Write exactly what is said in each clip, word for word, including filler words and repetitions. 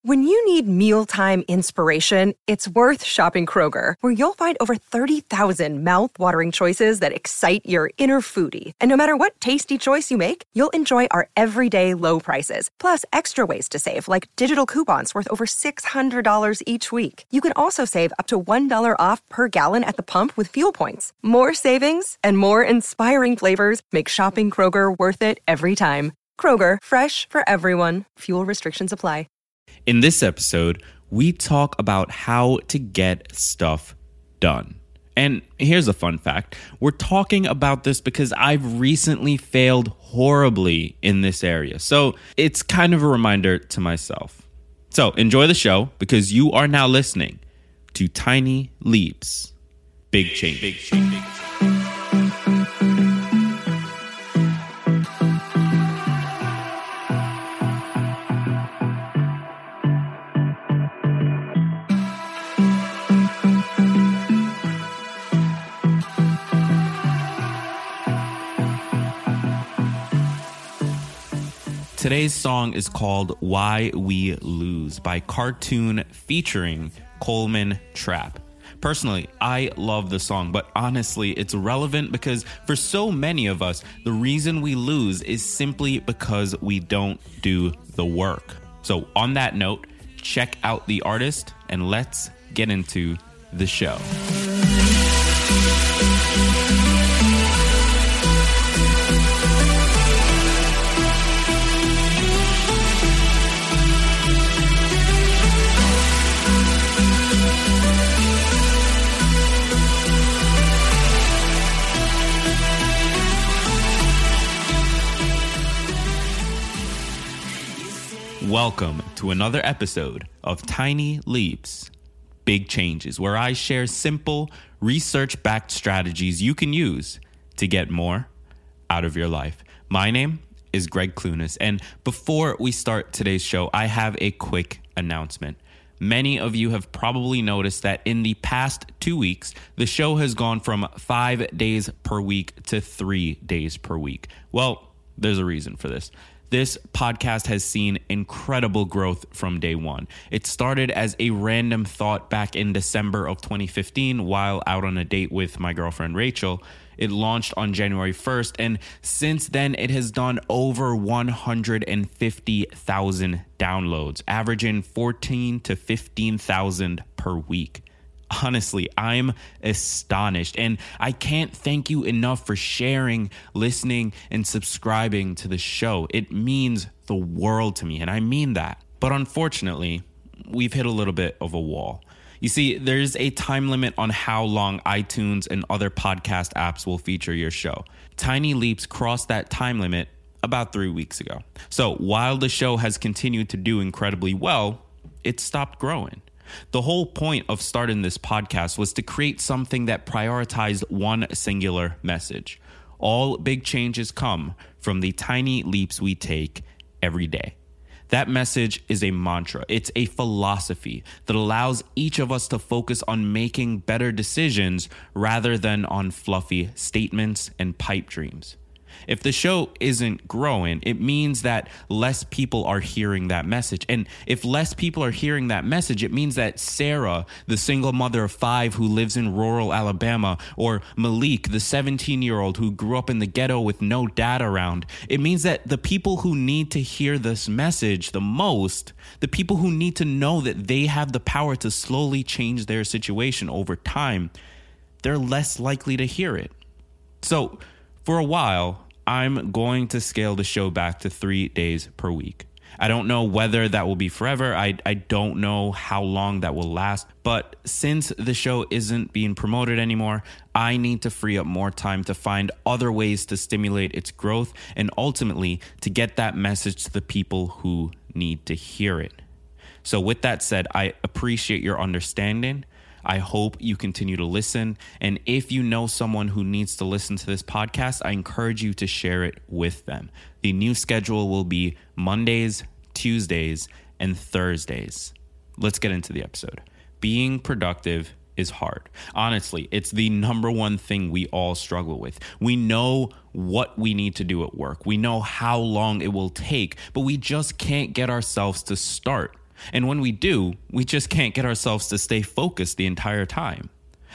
When you need mealtime inspiration, it's worth shopping Kroger, where you'll find over thirty thousand mouth-watering choices that excite your inner foodie. And no matter what tasty choice you make, you'll enjoy our everyday low prices, plus extra ways to save, like digital coupons worth over six hundred dollars each week. You can also save up to one dollar off per gallon at the pump with fuel points. More savings and more inspiring flavors make shopping Kroger worth it every time. Kroger, fresh for everyone. Fuel restrictions apply. In this episode, we talk about how to get stuff done. And here's a fun fact. We're talking about this because I've recently failed horribly in this area. So it's kind of a reminder to myself. So enjoy the show, because you are now listening to Tiny Leaps, Big Change. Big Change. Big Change. Today's song is called Why We Lose by Cartoon featuring Coleman Trap. Personally, I love the song, but honestly, it's relevant because for so many of us, the reason we lose is simply because we don't do the work. So on that note, check out the artist and let's get into the show. Welcome to another episode of Tiny Leaps, Big Changes, where I share simple, research-backed strategies you can use to get more out of your life. My name is Greg Clunas, and before we start today's show, I have a quick announcement. Many of you have probably noticed that in the past two weeks, the show has gone from five days per week to three days per week. Well, there's a reason for this. This podcast has seen incredible growth from day one. It started as a random thought back in December of twenty fifteen while out on a date with my girlfriend Rachel. It launched on January first, and since then it has done over one hundred fifty thousand downloads, averaging fourteen to fifteen thousand per week. Honestly, I'm astonished, and I can't thank you enough for sharing, listening, and subscribing to the show. It means the world to me, and I mean that. But unfortunately, we've hit a little bit of a wall. You see, there's a time limit on how long iTunes and other podcast apps will feature your show. Tiny Leaps crossed that time limit about three weeks ago. So while the show has continued to do incredibly well, it stopped growing. The whole point of starting this podcast was to create something that prioritized one singular message. All big changes come from the tiny leaps we take every day. That message is a mantra. It's a philosophy that allows each of us to focus on making better decisions rather than on fluffy statements and pipe dreams. If the show isn't growing, it means that less people are hearing that message. And if less people are hearing that message, it means that Sarah, the single mother of five who lives in rural Alabama, or Malik, the seventeen-year-old who grew up in the ghetto with no dad around, it means that the people who need to hear this message the most, the people who need to know that they have the power to slowly change their situation over time, they're less likely to hear it. So, for a while, I'm going to scale the show back to three days per week. I don't know whether that will be forever. I, I don't know how long that will last. But since the show isn't being promoted anymore, I need to free up more time to find other ways to stimulate its growth and ultimately to get that message to the people who need to hear it. So with that said, I appreciate your understanding. I hope you continue to listen. And if you know someone who needs to listen to this podcast, I encourage you to share it with them. The new schedule will be Mondays, Tuesdays, and Thursdays. Let's get into the episode. Being productive is hard. Honestly, it's the number one thing we all struggle with. We know what we need to do at work. We know how long it will take, but we just can't get ourselves to start. And when we do, we just can't get ourselves to stay focused the entire time.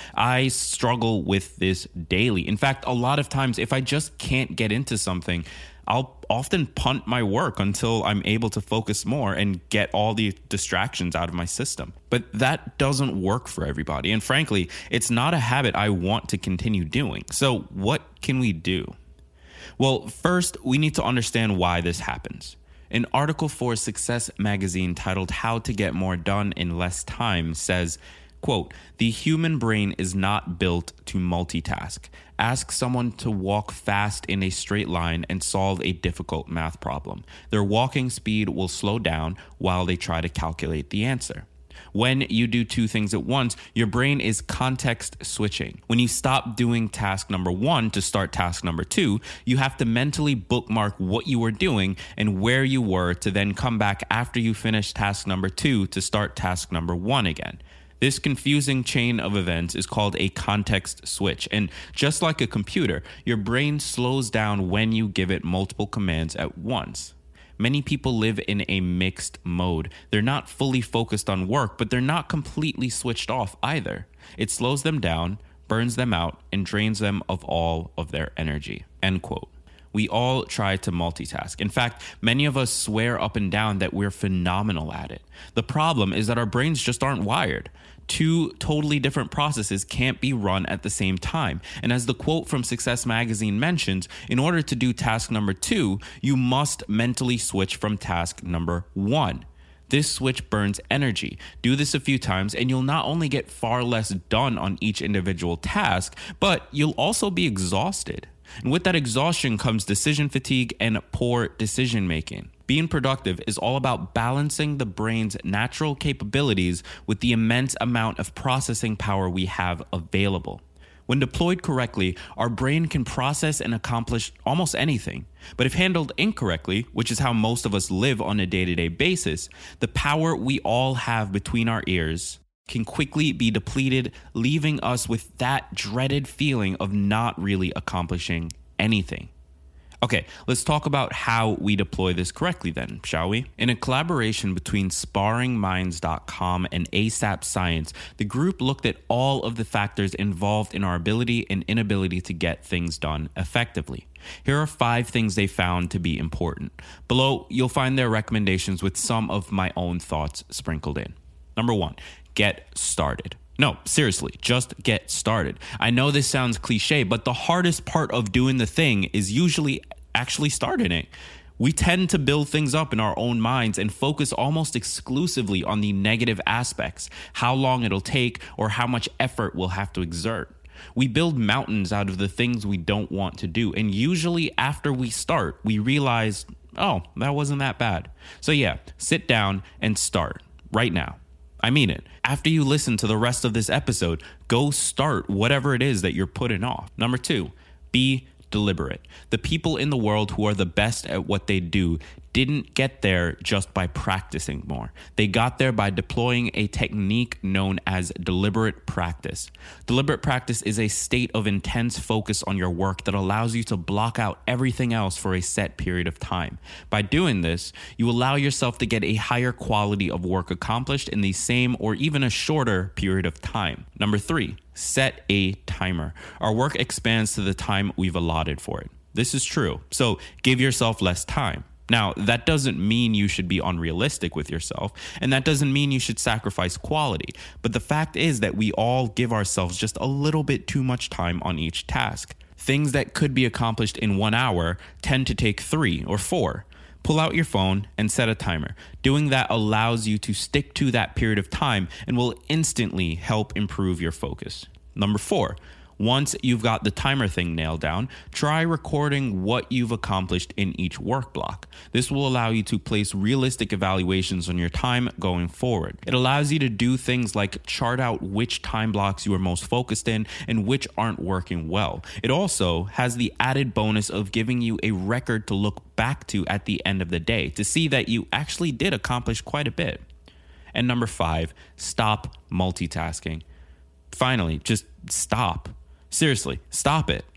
I struggle with this daily. In fact, a lot of times, if I just can't get into something, I'll often punt my work until I'm able to focus more and get all the distractions out of my system. But that doesn't work for everybody. And frankly, it's not a habit I want to continue doing. So what can we do? Well, first, we need to understand why this happens. An article for Success Magazine titled How to Get More Done in Less Time says, quote, "The human brain is not built to multitask. Ask someone to walk fast in a straight line and solve a difficult math problem. Their walking speed will slow down while they try to calculate the answer. When you do two things at once, your brain is context switching. When you stop doing task number one to start task number two, you have to mentally bookmark what you were doing and where you were to then come back after you finish task number two to start task number one again. This confusing chain of events is called a context switch. And just like a computer, your brain slows down when you give it multiple commands at once. Many people live in a mixed mode. They're not fully focused on work, but they're not completely switched off either. It slows them down, burns them out, and drains them of all of their energy." End quote. We all try to multitask. In fact, many of us swear up and down that we're phenomenal at it. The problem is that our brains just aren't wired. Two totally different processes can't be run at the same time. And as the quote from Success Magazine mentions, in order to do task number two, you must mentally switch from task number one. This switch burns energy. Do this a few times and you'll not only get far less done on each individual task, but you'll also be exhausted. And with that exhaustion comes decision fatigue and poor decision making. Being productive is all about balancing the brain's natural capabilities with the immense amount of processing power we have available. When deployed correctly, our brain can process and accomplish almost anything. But if handled incorrectly, which is how most of us live on a day-to-day basis, the power we all have between our ears can quickly be depleted, leaving us with that dreaded feeling of not really accomplishing anything. Okay, let's talk about how we deploy this correctly then, shall we? In a collaboration between sparring minds dot com and ASAP Science, the group looked at all of the factors involved in our ability and inability to get things done effectively. Here are five things they found to be important. Below, you'll find their recommendations with some of my own thoughts sprinkled in. Number one, get started. No, seriously, just get started. I know this sounds cliche, but the hardest part of doing the thing is usually actually starting it. We tend to build things up in our own minds and focus almost exclusively on the negative aspects, how long it'll take or how much effort we'll have to exert. We build mountains out of the things we don't want to do. And usually after we start, we realize, oh, that wasn't that bad. So yeah, sit down and start right now. I mean it. After you listen to the rest of this episode, go start whatever it is that you're putting off. Number two, be deliberate. The people in the world who are the best at what they do didn't get there just by practicing more. They got there by deploying a technique known as deliberate practice. Deliberate practice is a state of intense focus on your work that allows you to block out everything else for a set period of time. By doing this, you allow yourself to get a higher quality of work accomplished in the same or even a shorter period of time. Number three, set a timer. Our work expands to the time we've allotted for it. This is true, so give yourself less time. Now, that doesn't mean you should be unrealistic with yourself, and that doesn't mean you should sacrifice quality. But the fact is that we all give ourselves just a little bit too much time on each task. Things that could be accomplished in one hour tend to take three or four. Pull out your phone and set a timer. Doing that allows you to stick to that period of time and will instantly help improve your focus. Number four, once you've got the timer thing nailed down, try recording what you've accomplished in each work block. This will allow you to place realistic evaluations on your time going forward. It allows you to do things like chart out which time blocks you are most focused in and which aren't working well. It also has the added bonus of giving you a record to look back to at the end of the day to see that you actually did accomplish quite a bit. And number five, stop multitasking. Finally, just stop. Seriously, stop it.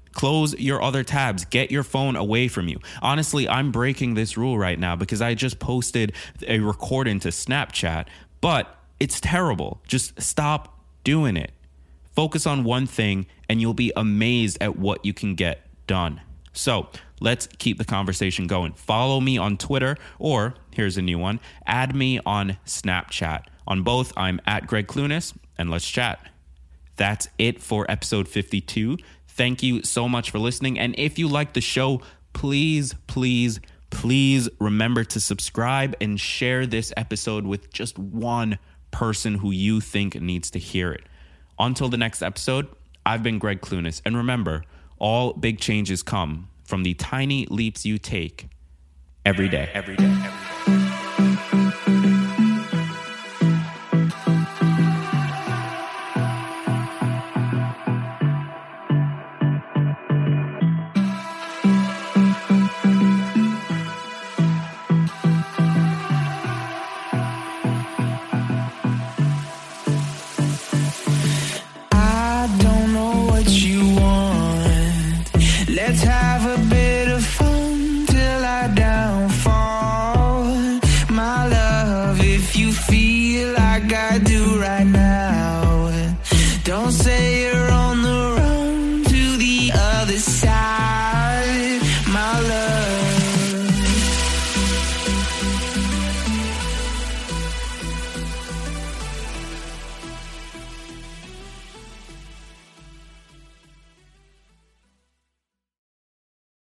Close your other tabs. Get your phone away from you. Honestly, I'm breaking this rule right now because I just posted a recording to Snapchat, but it's terrible. Just stop doing it. Focus on one thing and you'll be amazed at what you can get done. So let's keep the conversation going. Follow me on Twitter, or here's a new one, add me on Snapchat. On both, I'm at Greg Clunis, and let's chat. That's it for episode fifty-two. Thank you so much for listening. And if you like the show, please, please, please remember to subscribe and share this episode with just one person who you think needs to hear it. Until the next episode, I've been Greg Clunis. And remember, all big changes come from the tiny leaps you take every day. Every day. Every day. Let's have a bit of fun till I downfall. My love, if you feel like I do right now, don't say